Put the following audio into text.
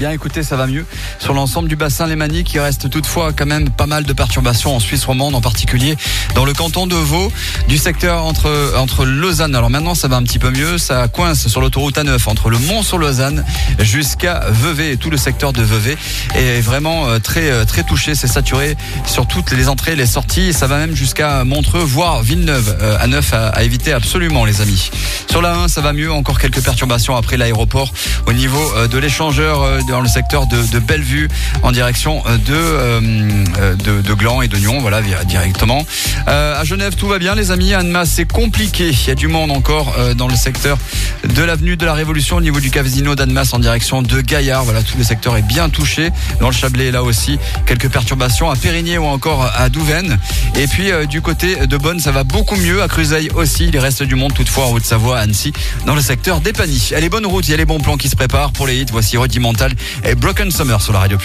bien, écoutez, ça va mieux sur l'ensemble du bassin lémanique. Il reste toutefois quand même pas mal de perturbations en Suisse romande, en particulier dans le canton de Vaud, du secteur entre Lausanne. Alors maintenant, ça va un petit peu mieux. Ça coince sur l'autoroute A9 entre le Mont-sur-Lausanne jusqu'à Vevey. Et tout le secteur de Vevey est vraiment très touché. C'est saturé sur toutes les entrées, les sorties. Ça va même jusqu'à Montreux, voire Villeneuve. A9 à éviter absolument, les amis. Sur la 1, ça va mieux. Encore quelques perturbations après l'aéroport au niveau de l'échangeur dans le secteur de Bellevue en direction de Gland et de Nyon, voilà, directement. À Genève, tout va bien, les amis. À Annemasse, c'est compliqué. Il y a du monde encore dans le secteur de l'avenue de la Révolution au niveau du casino d'Annemasse en direction de Gaillard. Voilà, tout le secteur est bien touché. Dans le Chablais, là aussi, quelques perturbations à Périgny ou encore à Douvaine. Et puis du côté de Bonne, ça va beaucoup mieux. À Cruzeil aussi, il reste du monde toutefois en Haute-Savoie, à Annecy, dans le secteur d'Épany. Elle est bonne route, il y a les bons plans qui se préparent pour les hits. Voici Rudimental et Broken Summer sur la radio.